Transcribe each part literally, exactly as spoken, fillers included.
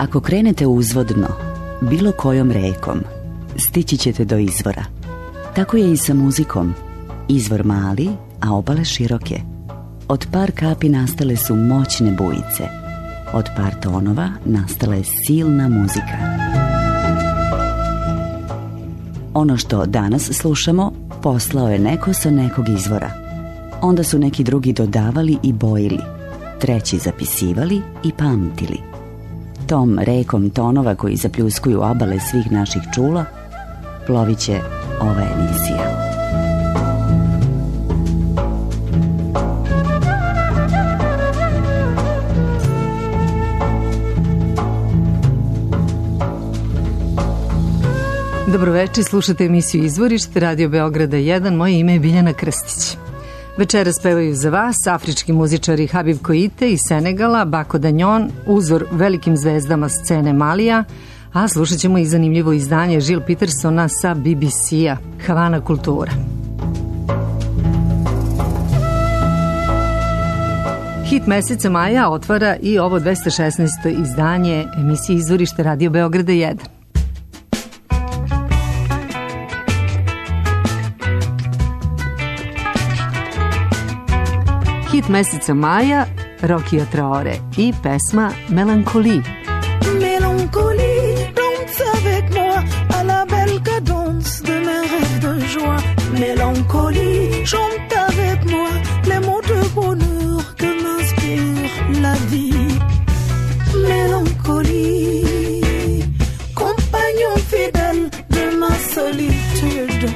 Ako krenete uzvodno, bilo kojom rekom, stići ćete do izvora. Tako je i sa muzikom. Izvor mali, a obale široke. Od par kapi nastale su moćne bujice. Od par tonova nastala je silna muzika. Ono što danas slušamo poslao je neko sa nekog izvora. Onda su neki drugi dodavali i bojili, treći zapisivali i pamtili. Tom rekom tonova koji zapljuskuju obale svih naših čula plovit će ova emisija. Dobroveče, slušate emisiju Izvorište, Radio Beograda jedan, moje ime je Biljana Krstić. Večeras pevaju za vas afrički muzičari Habib Koite iz Senegala, Bako Danjon, uzor velikim zvezdama scene Malija, a slušat ćemo i zanimljivo izdanje Žil Petersona sa B B C-a, Havana Kultura. Hit meseca maja otvara i ovo dvesta šesnaesto izdanje emisije Izvorište Radio Beograda jedan. Hit meseca maja, Rokia Traore i pesma Mélancolie. Mélancolie, danse avec moi à la belle cadence de mes rêves de joie. Mélancolie, chante avec moi les mots de bonheur que m'inspire la vie. Mélancolie, compagnon fidèle de ma solitude.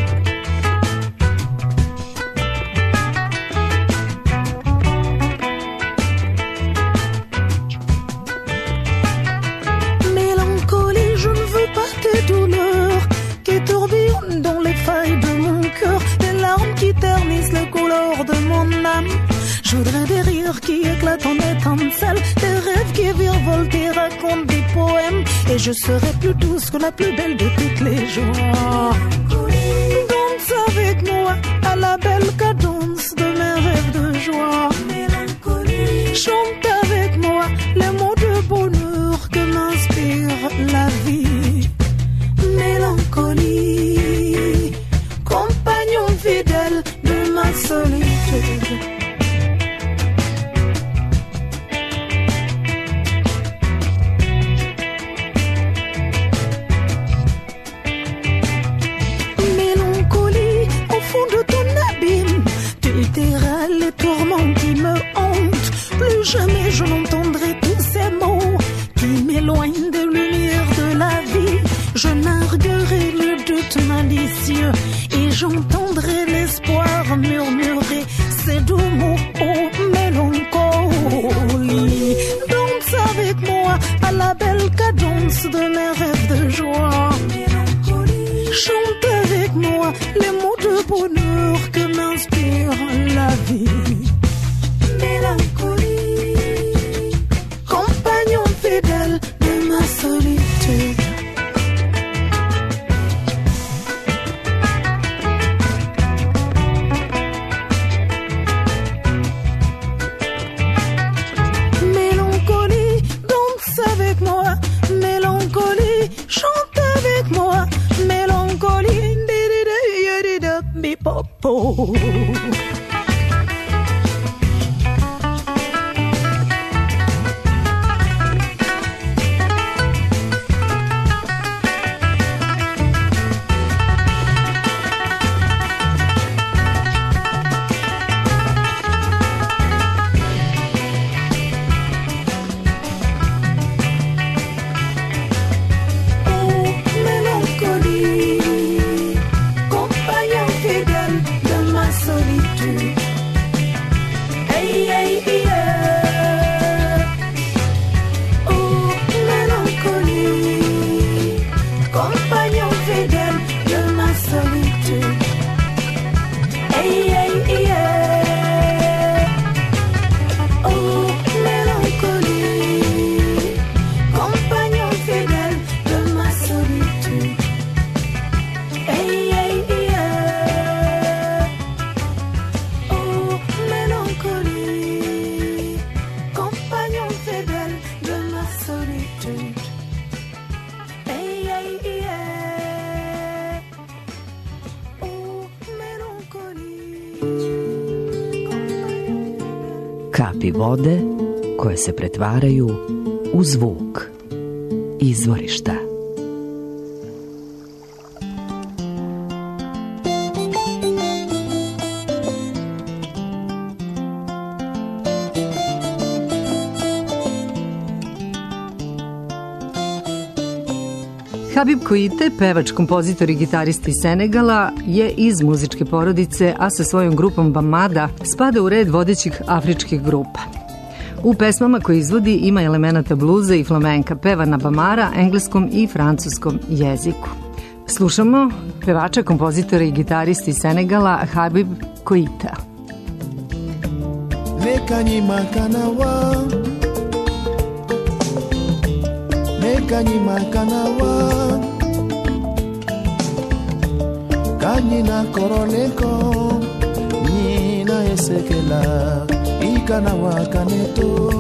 Je voudrais des rires qui éclatent en étincelles, des rêves qui virevoltent et racontent des poèmes. Et je serai plus douce que la plus belle de toutes les joies. Danse avec moi à la belle cadence de mes rêves de joie. Chante avec moi les mots de bonheur que m'inspire la vie. Mélancolie, compagnon fidèle de ma solitude. Jamais je n'entendrai tous ces mots qui m'éloignent des lumières de la vie. Je narguerai le doute malicieux et j'entendrai l'espoir murmurer ces doux mots, oh mélancolie. Danse avec moi à la belle cadence de mes rêves de joie. Chante avec moi les mots de bonheur que m'inspire la vie. Mélancolie, compagnon fidèle de ma solitude. Mélancolie, danse avec moi. Mélancolie, chante avec moi. Mélancolie, bipopo. Compagnon fidèle de ma solitude. kapi vode koje se pretvaraju u zvuk izvorišta. Habib Koite, pevač, kompozitor i gitarista iz Senegala, je iz muzičke porodice, a sa svojom grupom Bamada spada u red vodećih afričkih grupa. U pesmama koje izvodi ima elemenata bluza i flamenka, peva na bamara, engleskom i francuskom jeziku. Slušamo pevača, kompozitora i gitarista iz Senegala Habib Koite. Neka njima kanawa, neka njima kanawa, kanyina koroneko, nina esekela, ikanawa kaneto.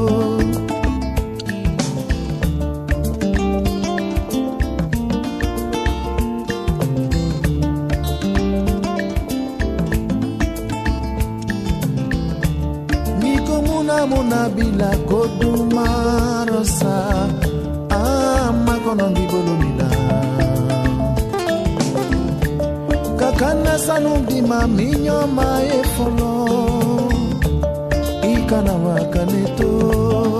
Niko muna muna bila kodumarosa, kakana sanundi maminyo maefolo ikana wakaneto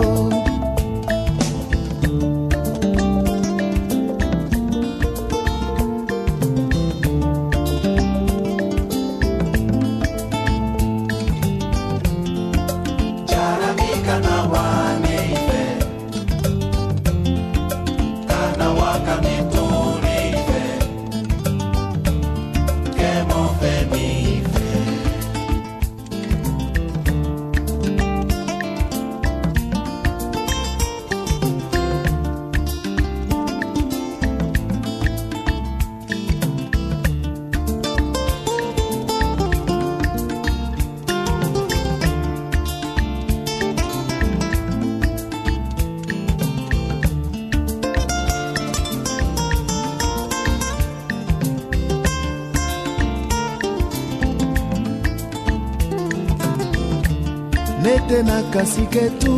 nete na kasiketu,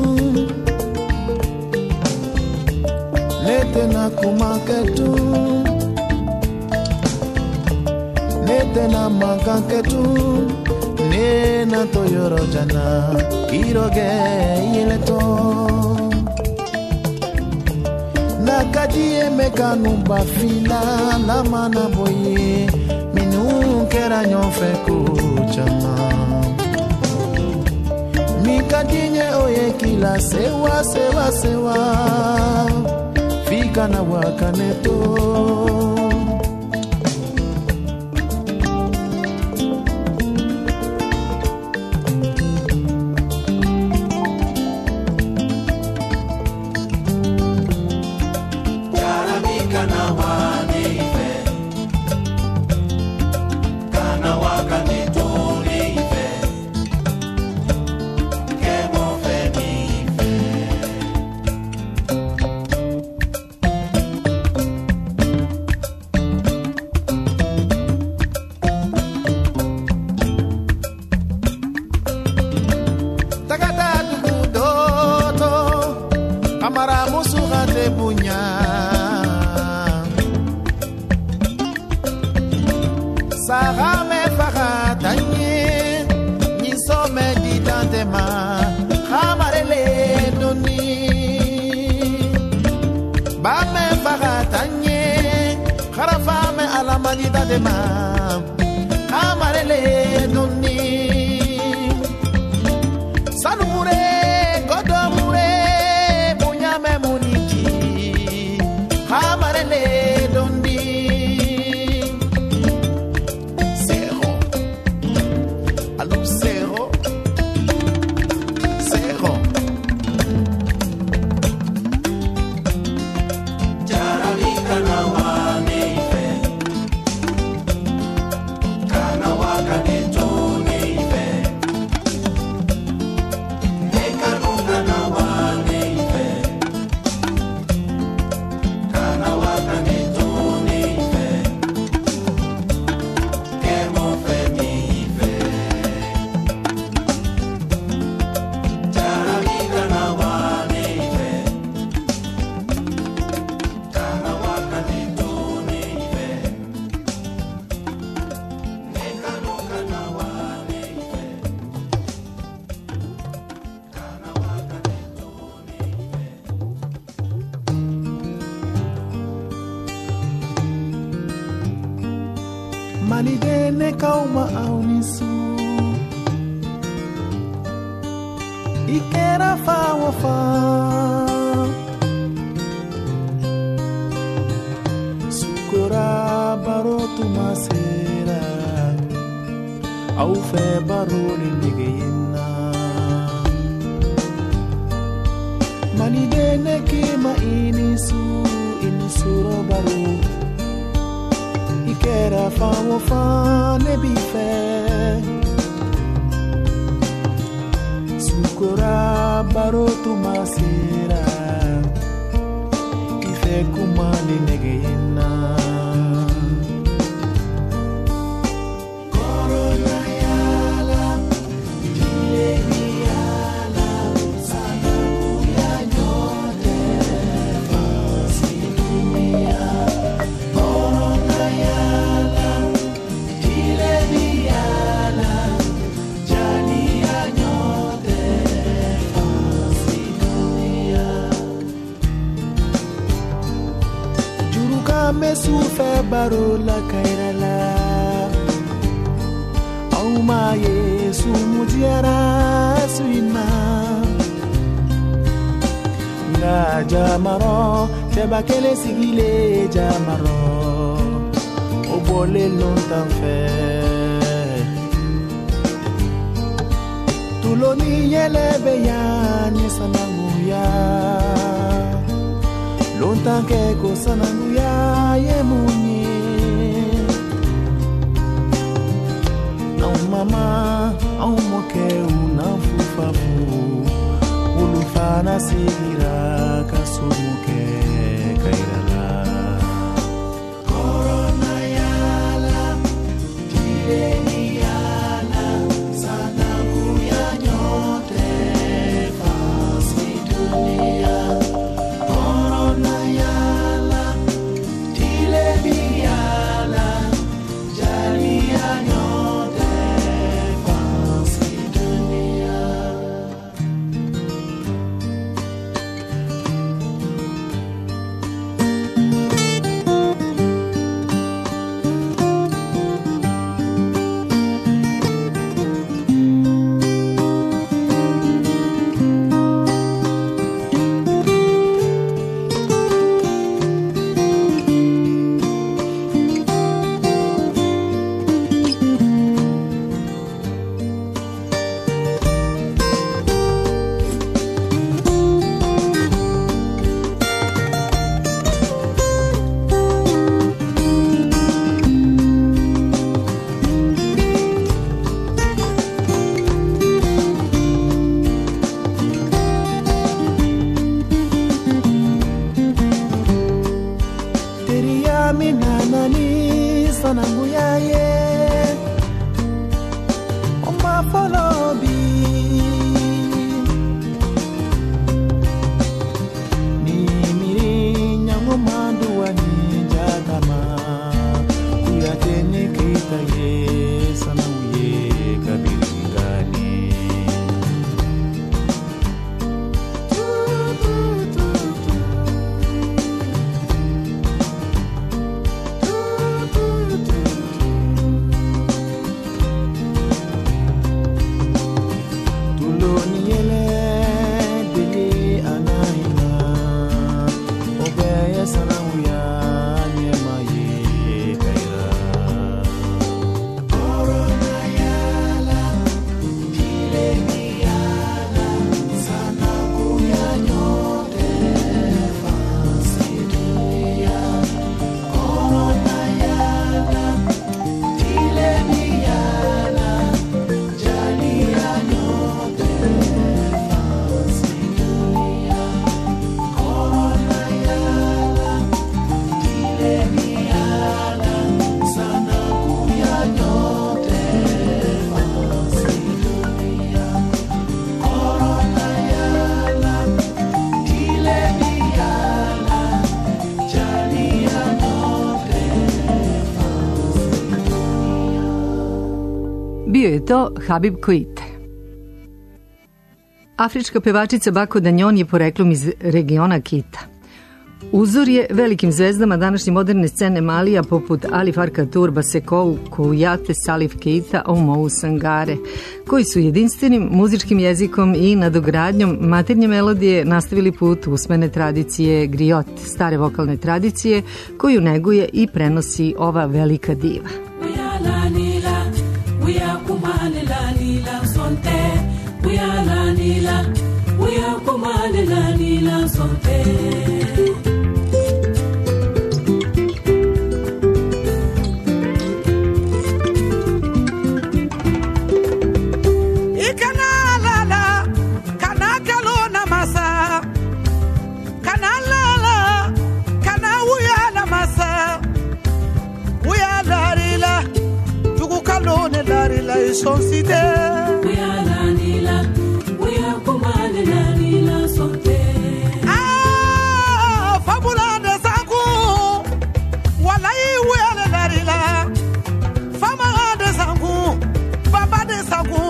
nete na kumaketu, nete na makaketu, ne na toyoro jana, kiroge ileto. Nakadie mekanumba fila, la mana boye, minu kera nyofe kuchama. Mikadinye oye kila sewa sewa sewa, fika na wakaneto. Malidene kauma aunisu Ikera fa wafa Sukura barotu masera Au fe baroli nigeyina Malidene kima inisu Inisuro baru Ikera fa wafa nebife Sukura barotu masera Ife kumali negeyina Corona yala Jileni yala Sana kuya nyote Fasi dunia Corona yala Jileni yala Jani ya nyote Fasi dunia Juruka mesufe baro la kairala Auma yesu mujiara suina Nga jamaro Teba kele sigile jamaro Obole lontan fe Tuloni yelebe ya nisananguya Lontan ke ko sananguya ye munye Au mama au moke una fufafu Ulufana sigira kasumuke kairala Corona yala Tireni yala Sananguya nyote Fasi dunia Corona yala Tireni yala Jali ya nyote Fasi dunia Bio je to Habib Koite. Afrička pevačica Bako Danjon je poreklom iz regiona Kita. Uzor je velikim zvezdama današnje moderne scene Malija poput Ali Farka Turba Sekou, Koujate, Salif Keita, Oumou Sangare, koji su jedinstvenim muzičkim jezikom i nadogradnjom maternje melodije nastavili put usmene tradicije griot, stare vokalne tradicije, koju neguje i prenosi ova velika diva. Son cité Uya la nila Uya kumane la nila sonte Ah fabula de sangu Walai uya la larila Fama de sangu Baba de sangu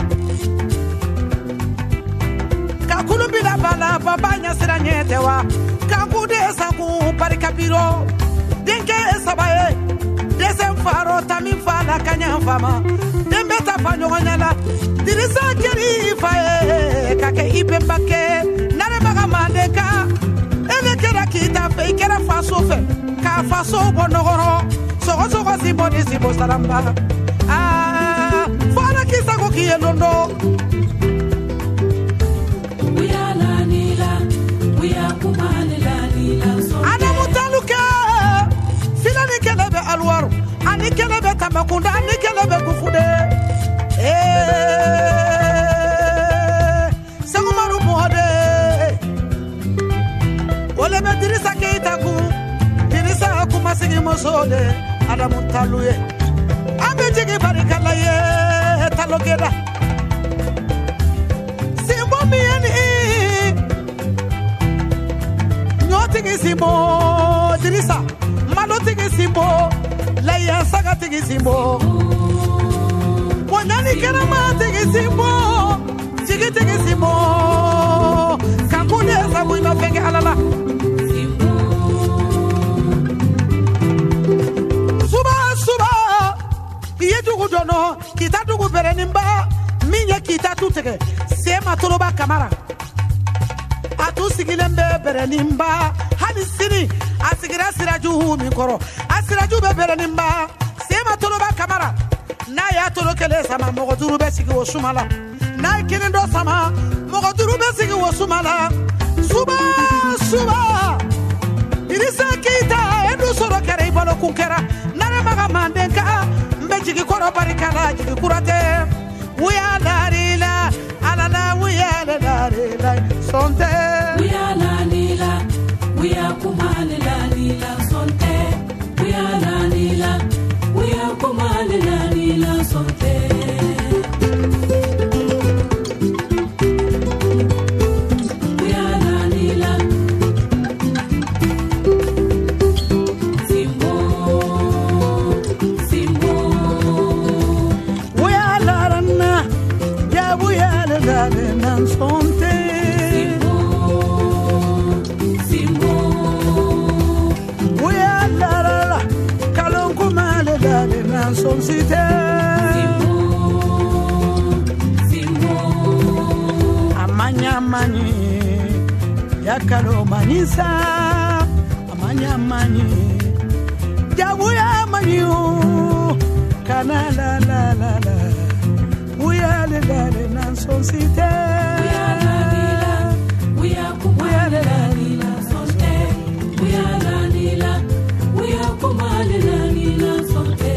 Kakulu bila bala baba nya sira nyete wa Kaku de sangu parikapiro Denke sabaye Desem faro tamin fala kanya fama Dembeta fanyonganyala Dirisa keri fae Kake ipe mbake Nare maga mandeka Ele kera kita fe Ikera faso fe Ka faso bonogoro Soko soko sibo di sibo saramba Ah Fala kisa kukie londo Uya la nila Uya kumane la nila sonte Ana mutaluke Fila ni kelebe alwaru Ani kelebe tamakunda Ani kelebe kufude Eh Sangumaru muhade Olebe dirisa keita ku Dirisa kumasigi mosode Ana mutaluye Abe jigi barikala ye Talogeda Simbo miyeni Nyotigi simbo Dirisa Malo tigi simbo Laya saga tigi simbo Wanyani kerama tigi simbo Tigi tigi simbo Kakune sabu ino fenge alala Suba suba Iye dugu dono Kita dugu berenimba Minye kita tutege Sema toloba kamara Atu sigilembe berenimba Hani sini Asigira siraju mikoro Asiraju be berenimba Sema toloba kamara Na ya tolo kele sama mogoduru be sigi osumala Na kini do sama mogoduru be sigi osumala Suba suba Dirisa kita Endu soro kere ibalo kunkera Nare maga mandenka Mbe jigi koro barikala jigi kurate Uya larila Alala uya larila Sonte Uya la nila Uya kumane la nila sonte Uya la nila Uya kumane la nila sonte Uya la nila Simbo Simbo Uya larana Ya uya larana Sonte Son cité Amanya mani Yakalo manisa Amanya mani Jabuya mani Kana la la la la Uya le la le nan son cité Uya la nila Uya kumale la nila sonte Uya la nila Uya kumale la nila sonte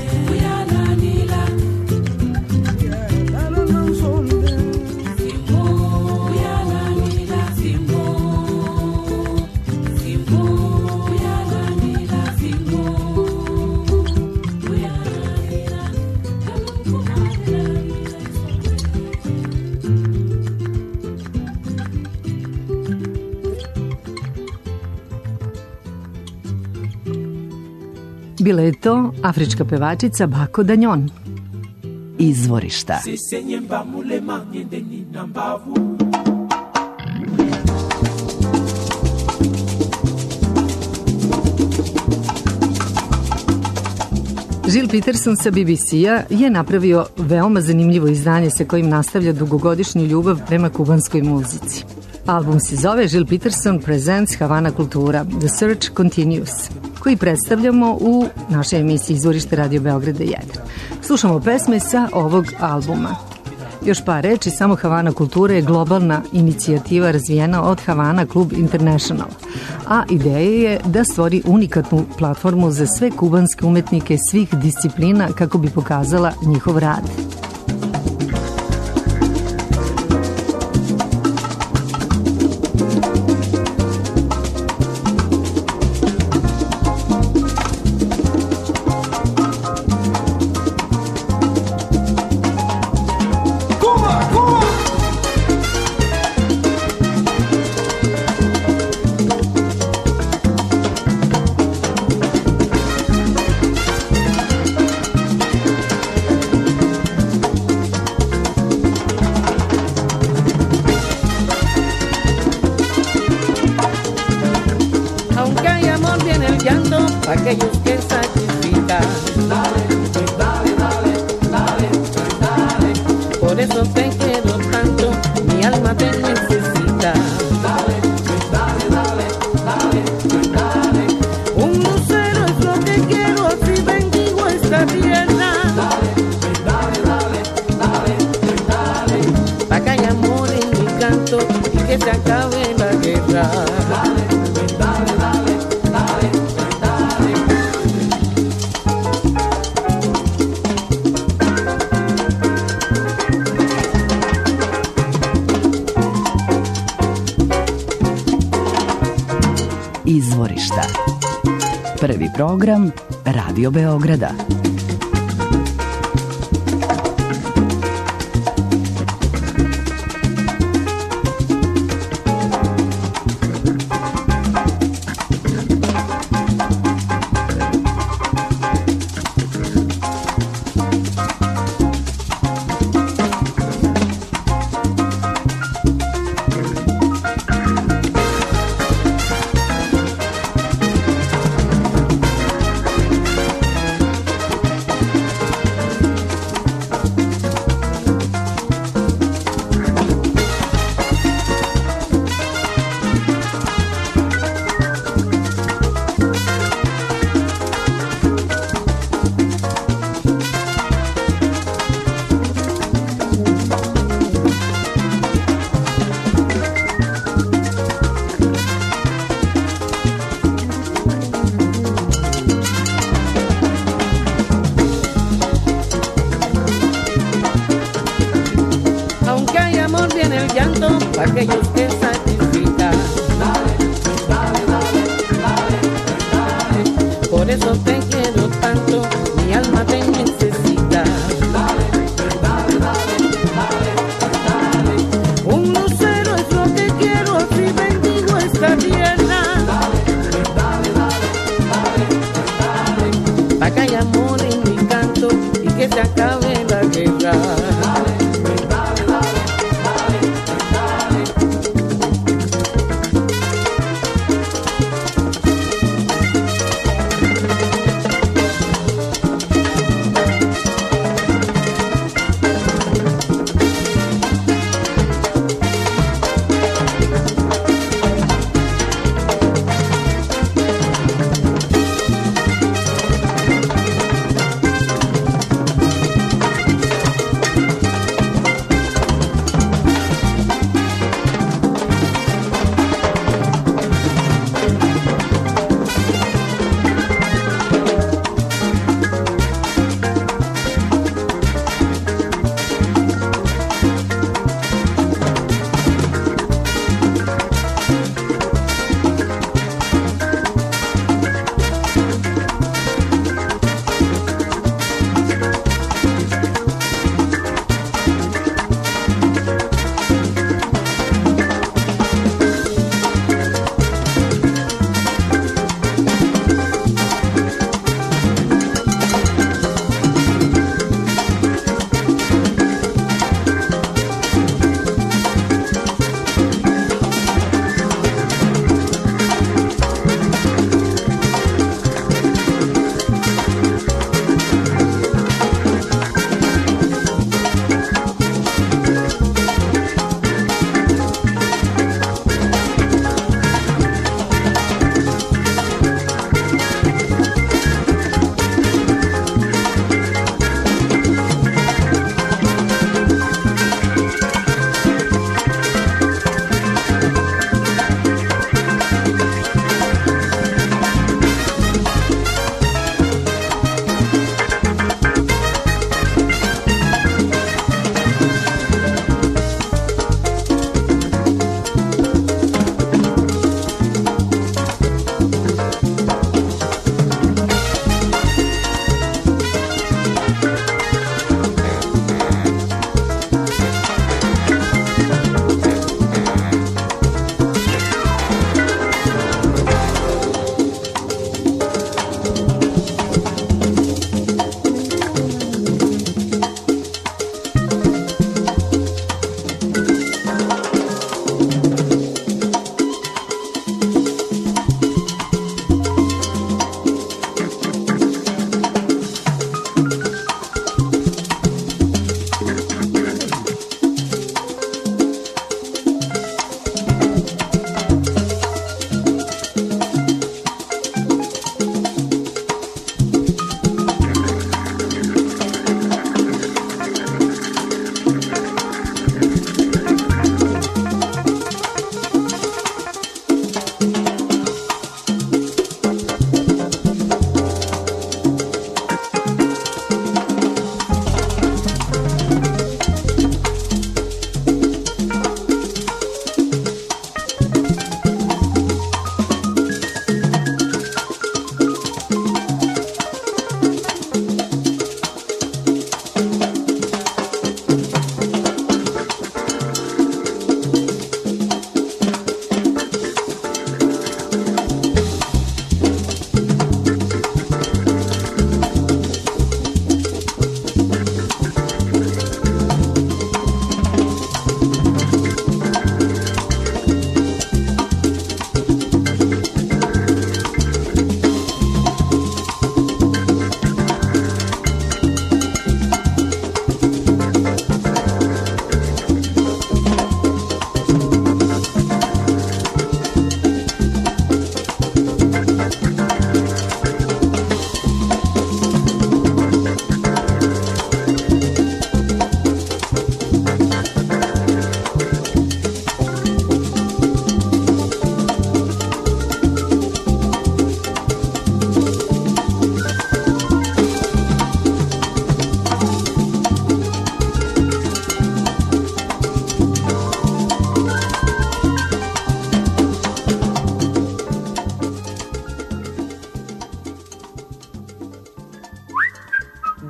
Bila je to afrička pevačica Bako Danjon. Izvorišta. Gil Peterson sa B B C-a je napravio veoma zanimljivo izdanje sa kojim nastavlja dugogodišnju ljubav prema kubanskoj muzici. Album se zove Gil Peterson Presents Havana Kultura, The Search Continues, koji predstavljamo u našoj emisiji Izvorište Radio Beograda jedan. Slušamo pesme sa ovog albuma. Još par reči, samo Havana Kultura je globalna inicijativa razvijena od Havana Club International, a ideja je da stvori unikatnu platformu za sve kubanske umetnike svih disciplina kako bi pokazala njihov rad. Aquellos que sacrifican, dale, dale, dale, dale, dale. Por eso te quiero tanto, mi alma te necesita. Dale, dale, dale, dale, dale. Un lucero es lo que quiero, así bendigo esta tierra. Dale, dale, dale, dale, dale. Pa' que haya amor en mi canto y que se acabe la guerra. Dale, dale, dale, dale. Izvorišta. Prvi program Radio Beograda. Aquellos que sacrifican, dale, dale, dale, dale, dale. Por eso te quiero tanto, mi alma te necesita. Dale, dale, dale, dale, dale. Un lucero es lo que quiero, así bendigo esta tierra. Dale, dale, dale, dale, dale. Pa' que haya amor en mi canto y que se acabe la guerra. Dale, dale, dale.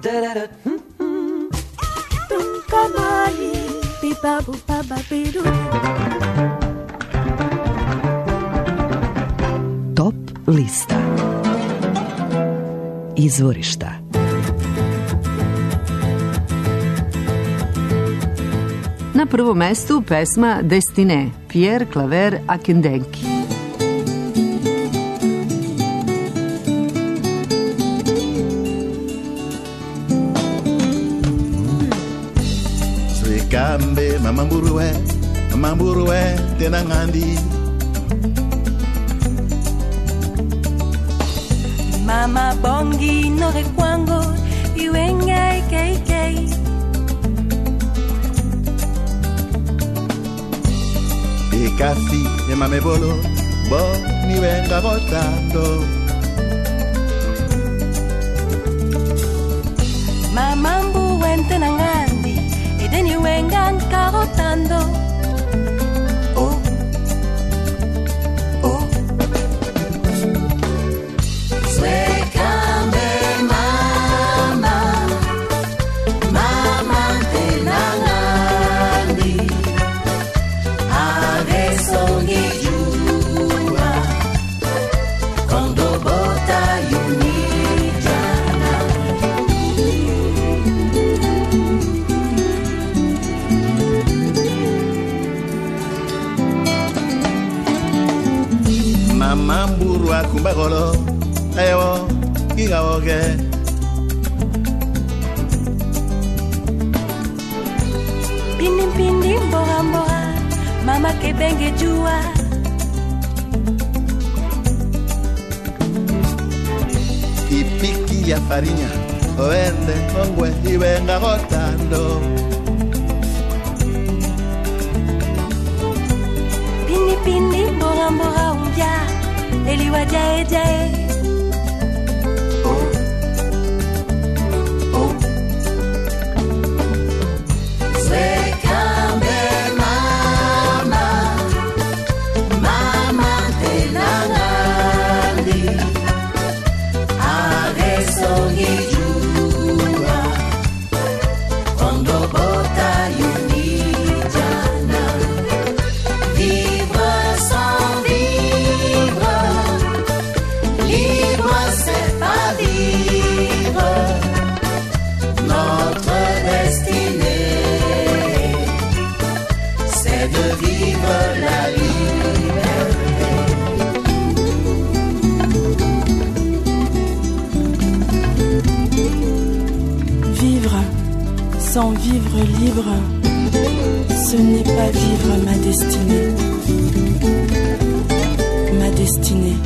Top lista. Izvorišta. Na prvom mestu pesma Destine, Pierre Claver Akindenki. Kambe mamamburuwe mamamburuwe tena ngandi mama bongi no rekwango iwengai kei kei e kafi e mamebolo bo ni wenga botando mamambu wente na ngandi ideni wenga nkarotando oh oh Swekambe mama mama tena ngandi adesso ngijua kondo bota unijana mamamburu akumbagolo ayo gigawoge pindi pindi mbora mbora mama kebenge jua ipiki ya farinya oende ongwe iwenga gotando pindi pindi mbora mbora umbia eliwa jae jae Sans vivre libre, ce n'est pas vivre ma destinée. Ma destinée.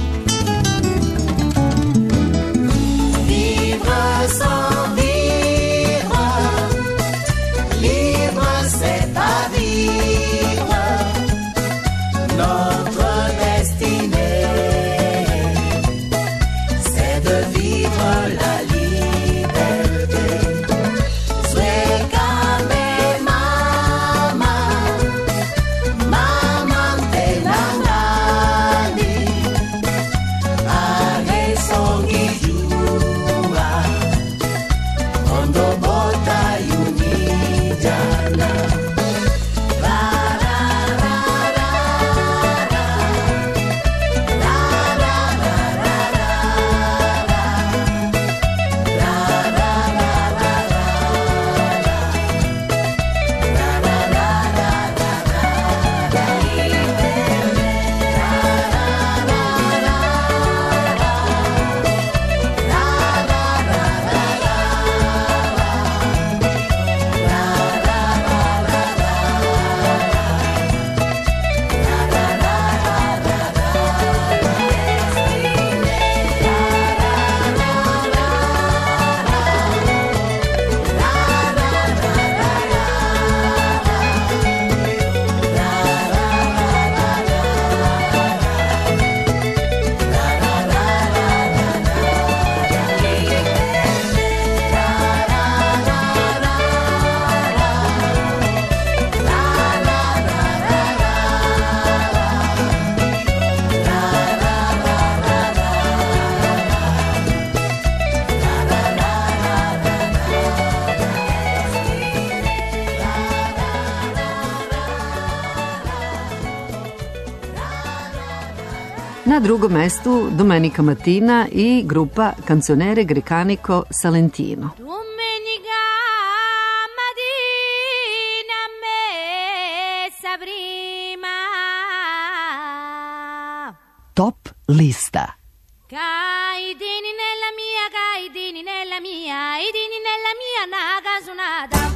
Vivre sans vivre, libre c'est pas vivre. Notre destinée, c'est de vivre la liberté. Na drugom mestu Domenica Martina i grupa Canzonere Grecanico Salentino. Domenica Martina messa prima. Top lista. Caidini nella mia, caidini nella mia, i dini nella mia na casonata.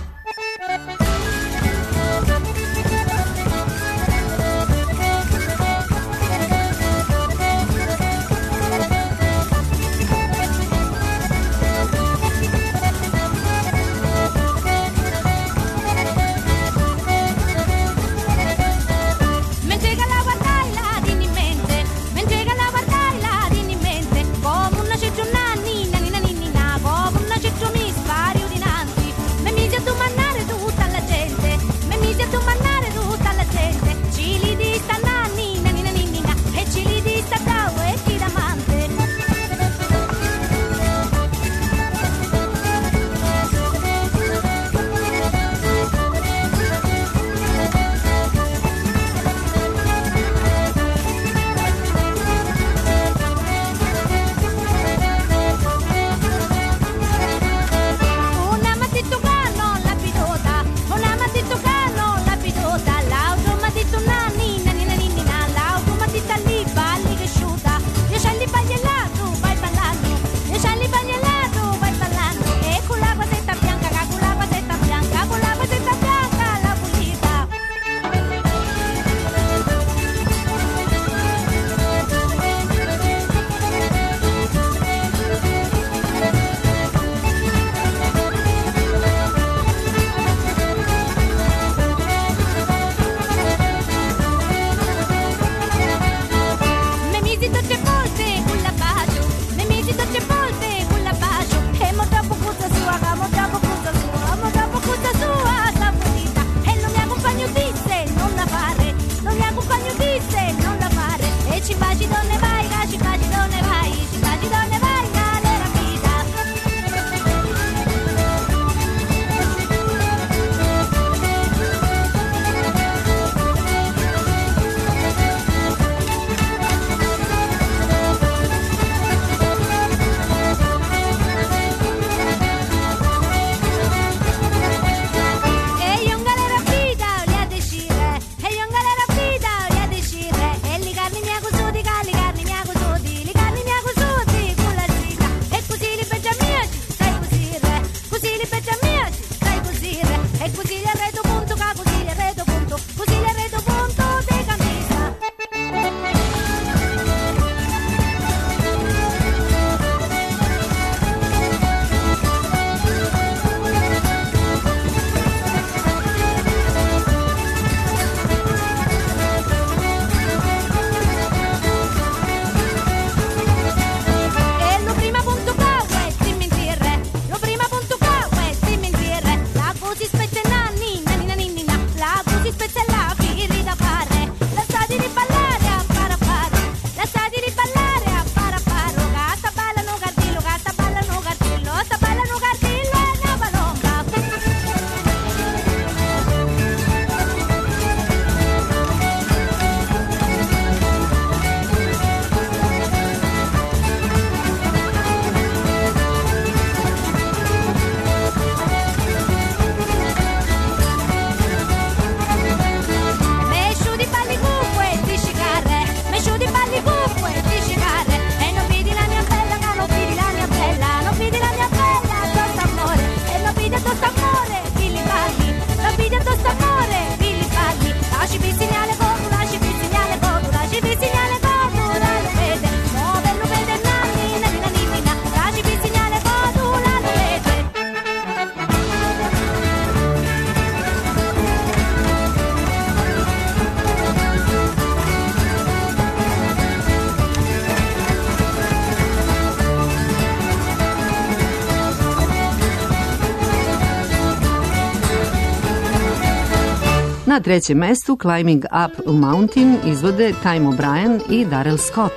Na trećem mestu Climbing Up a Mountain izvode Time O'Brien i Darrell Scott.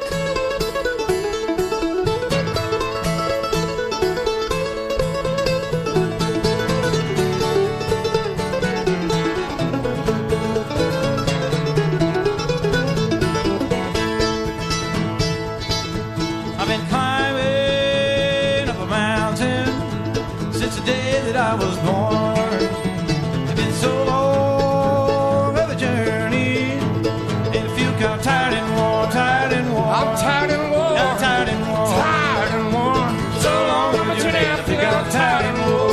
I've been climbing up a mountain since the day that I was born. It's been so long of a journey, and I feel kind of tired and worn, tired and worn. I'm tired and worn. I'm tired and worn. Tired and worn. So long of a journey, I feel I'm tired and worn.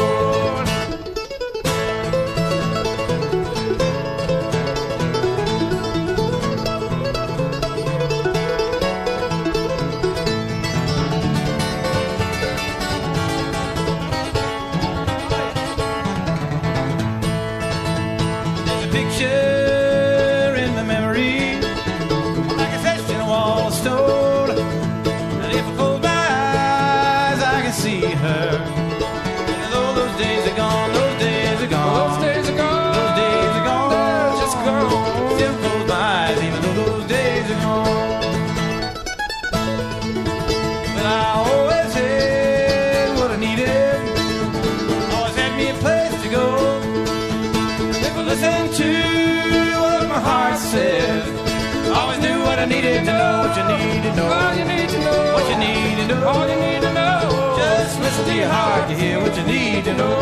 I needed to know what you need to know. All you need to know. What you need to know. All you need to know. Just listen to your heart to hear what you need to know.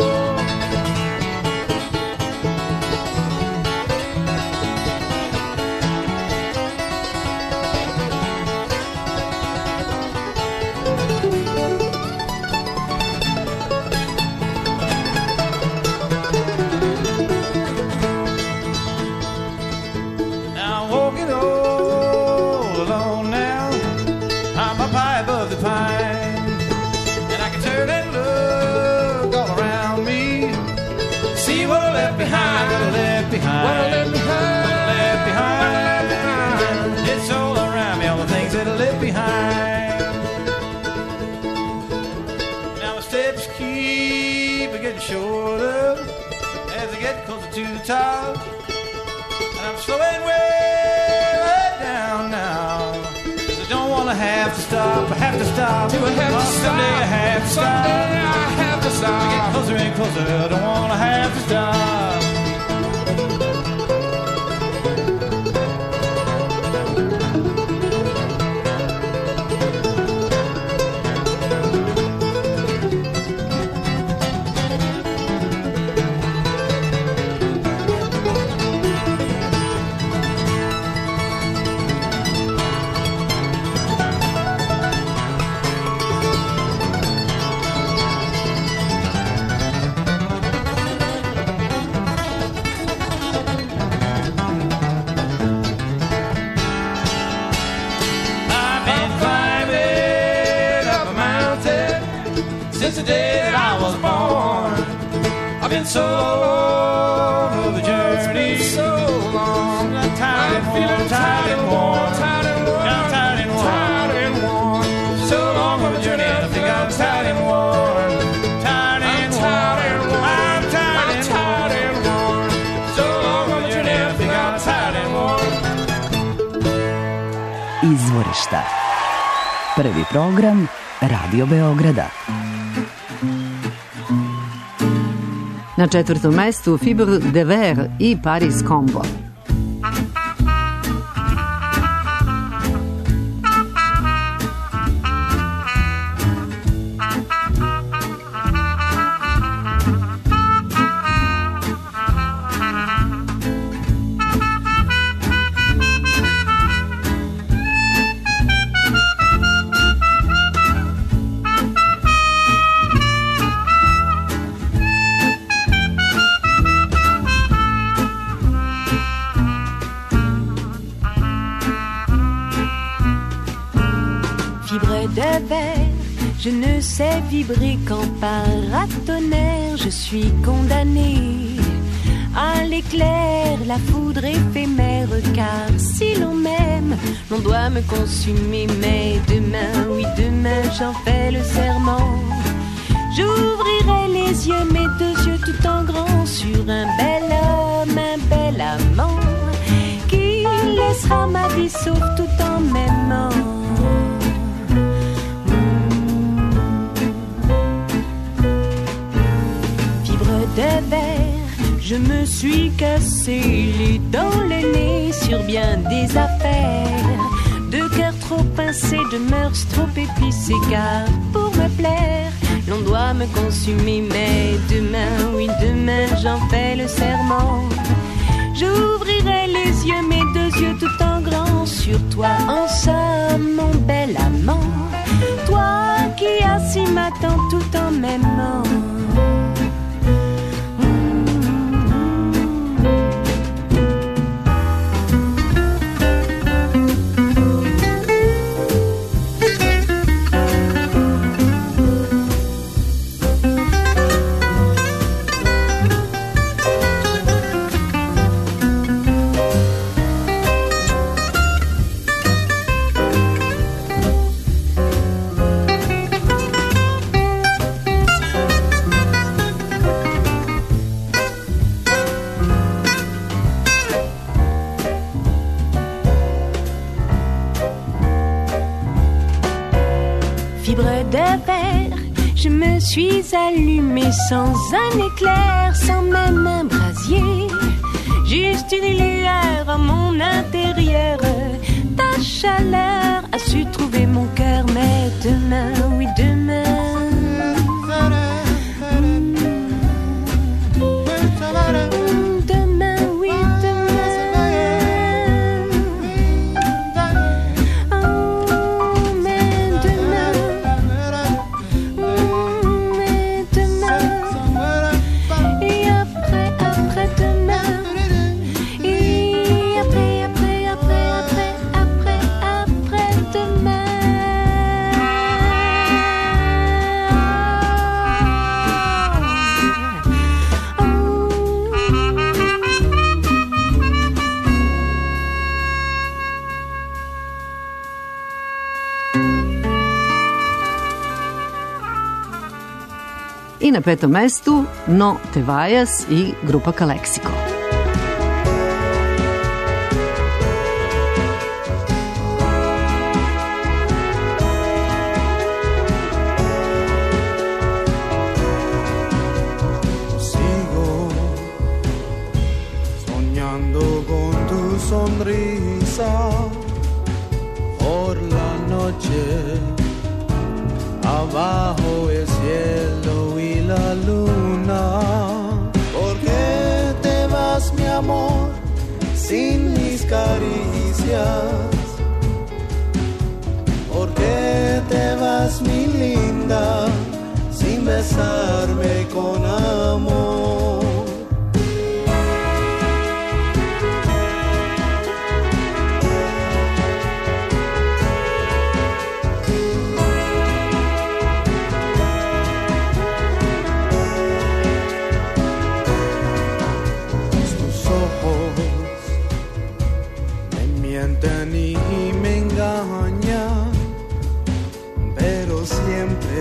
Behind, what I left behind, what I left behind, what I left behind, what I left behind. It's all around me, all the things that I left behind. Now my steps keep getting shorter as I get closer to the top, and I'm slowing way, way down now. 'Cause I don't wanna have to stop, I have to stop. Do I have well, to stop? Someday I have to stop. Someday I have to stop. I get closer and closer, I don't wanna have to stop. Since the day that I was born, I've been so long of a journey, so long. I'm tired and worn, tired and worn, tired and worn, I'm tired and worn, tired and worn. So long of a journey, I think I'm tired and worn, tired and worn, I'm tired and worn. So long of a journey, I think I'm tired and worn. Izvorišta. Prvi program Radio Beograda. Na četvrtom mestu Fibre de Verre i Paris Combo. Je ne sais vibrer qu'en paratonnerre. Je suis condamnée à l'éclair, la foudre éphémère. Car si l'on m'aime, l'on doit me consumer. Mais demain, oui demain, j'en fais le serment. J'ouvrirai les yeux, mes deux yeux tout en grand, sur un bel homme, un bel amant, qui laissera ma vie sauve tout en m'aimant. De verre, je me suis cassé les dents, le nez sur bien des affaires. De cœur trop trop pincée, de mœurs trop épicées, car pour me plaire, l'on doit me consumer. Mais demain, oui demain, j'en fais le serment. J'ouvrirai les yeux, mes deux yeux tout en grand, sur toi, en somme, mon bel amant. Toi qui assis m'attends tout en m'aimant. Je me suis allumée sans un éclair, sans même un brasier. Juste une lueur en mon intérieur. Ta chaleur a su trouver mon cœur. Mais demain, oui demain, demain, oui demain, oh mais demain, mais demain, et après, après demain, et après, après, après, après, après, après demain. I na petom mestu No Te Vayas i grupa Kaleksiko. Sigo soñando con tu sonrisa por la noche, abajo el cielo y la luna. ¿Por qué te vas, mi amor, sin mis caricias? ¿Por qué te vas, mi linda, sin besarme con amor? Y me engaña, pero siempre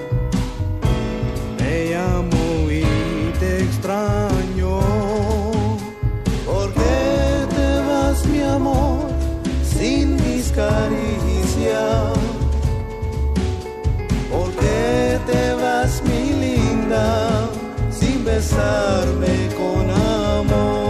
te amo y te extraño. ¿Por qué te vas, mi amor, sin mis caricias? ¿Por qué te vas, mi linda, sin besarme con amor?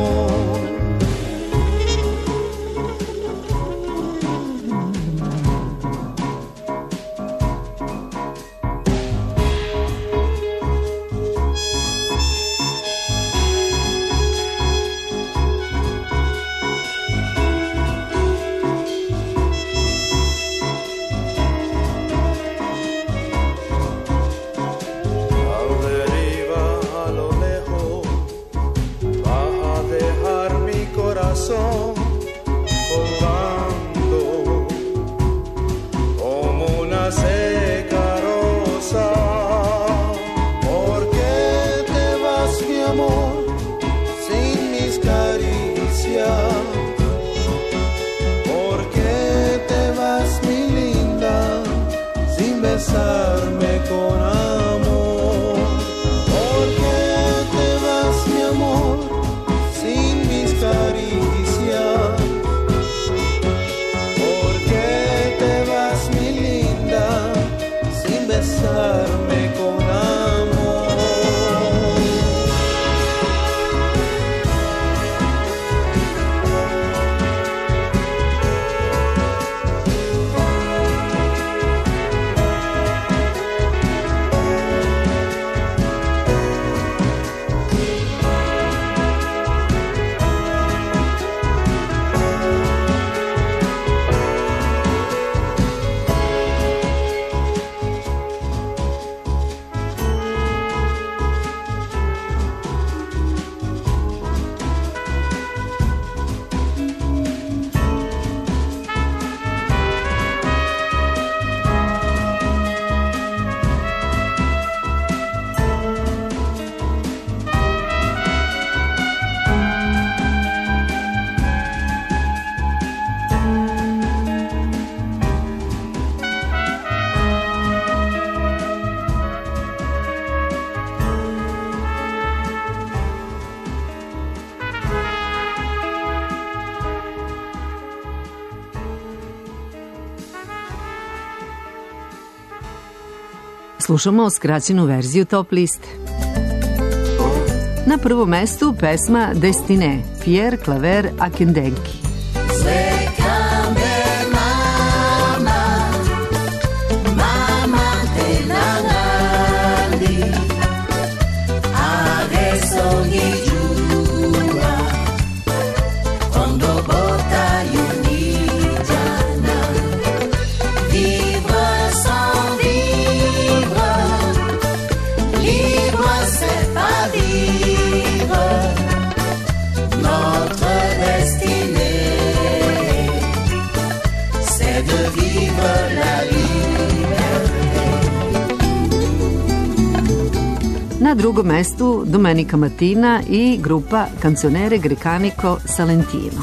Slušamo skraćenu verziju top liste. Na prvom mestu pesma Destine, Pierre Claver Akendenki. Na drugom mestu Domenica Martina i grupa Canzonere Grecanico Salentino.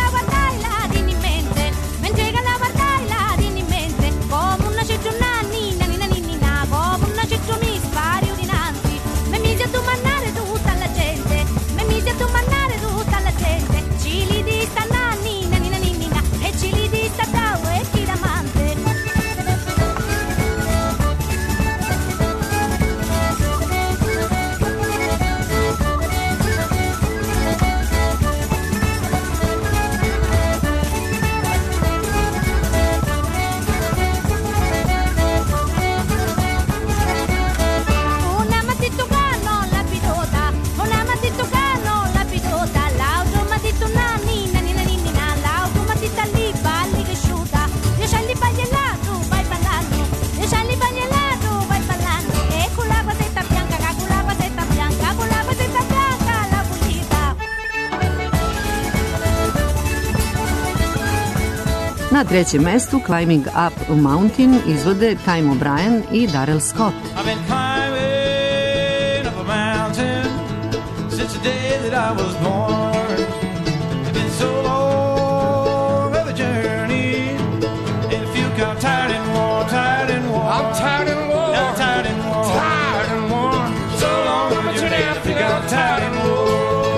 Na trećem mestu Climbing Up a Mountain izvode Time O'Brien i Darrell Scott. I've been climbing up a mountain since the day that I was born. It's been so long of a journey, and if you got tired and worn, tired and worn, I'm tired and worn, I'm tired and worn, tired and worn. So long of a journey, if you got tired and worn.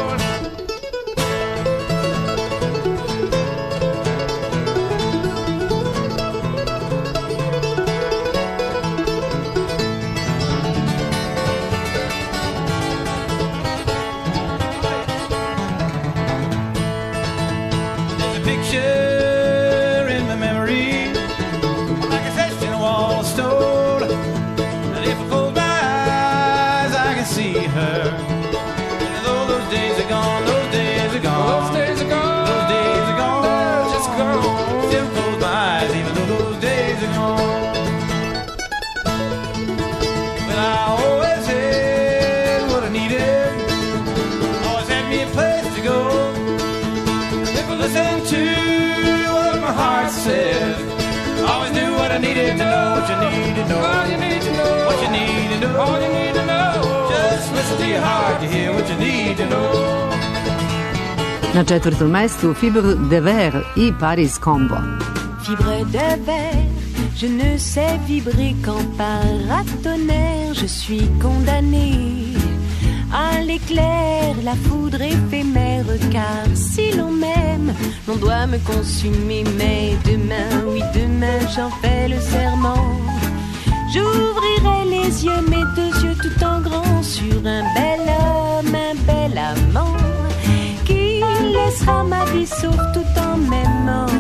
Needed to know what you need to know. All you need to know. What you need to know. All you need to know. Just listen to your heart to hear what you need to know. Na četvrtom mestu Fibre de Verre i Paris Combo. Fibre de verre, je ne sais vibrer qu'en paratonnerre. Je suis condamnée à l'éclair, la foudre éphémère. Car si l'on m'aime, l'on doit me consumer. Mais demain, oui demain, j'en fais le serment. J'ouvrirai les yeux, mes deux yeux tout en grand, sur un bel homme, un bel amant, qui laissera ma vie sauve tout en m'aimant.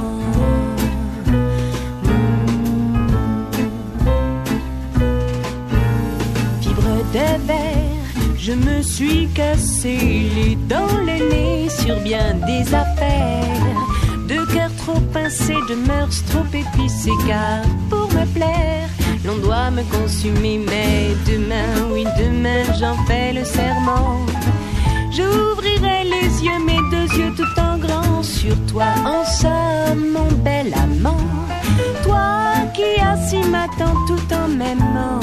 Fibre de verre, je me suis cassé les dents, le nez sur bien des affaires. De cœur trop pincé, de mœurs trop épicées, car pour me plaire, l'on doit me consumer. Mais demain, oui demain, j'en fais le serment. J'ouvrirai les yeux, mes deux yeux tout en grand, sur toi en somme, mon bel amant. Toi qui assis m'attends tout en m'aimant.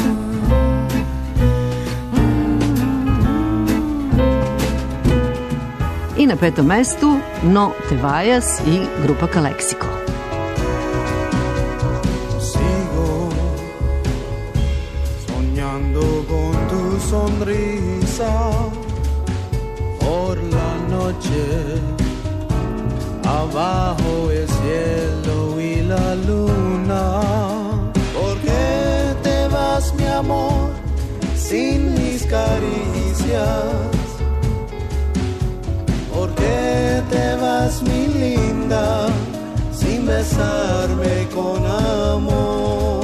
I na petom mestu No Te Vayas i grupa Calexico. Sigo soñando con tu sonrisa por la noche, abajo el cielo y la luna. ¿Por qué te vas, mi amor? sin mis caricias. ¿Por qué te vas, mi linda, sin besarme con amor?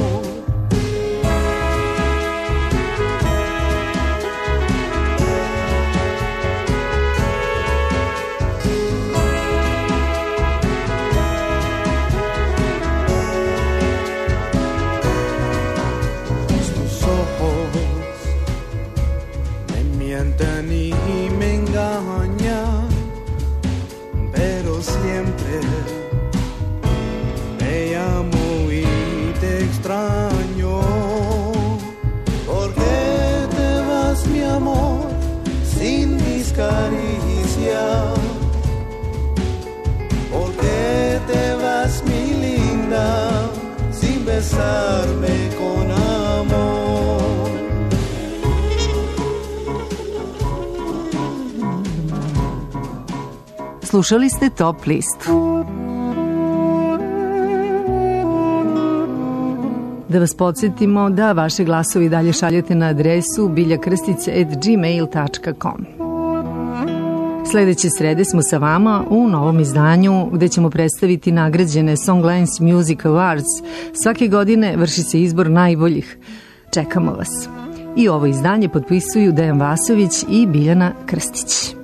Tus ojos me mienten y me engañan, pero siempre te llamo y te extraño. ¿Por qué te vas, mi amor, sin mis caricias? ¿Por qué te vas, mi linda, sin besarme con amor? Slušali ste Top listu. Da vas podsjetimo da vaše glasovi dalje šaljete na adresu biljakrstice at gmail dot com. Sledeće srede smo sa vama u novom izdanju gde ćemo predstaviti nagrađene Songlines Music Awards. Svake godine vrši se izbor najboljih. Čekamo vas. I ovo izdanje potpisuju Dejan Vasović i Biljana Krstić.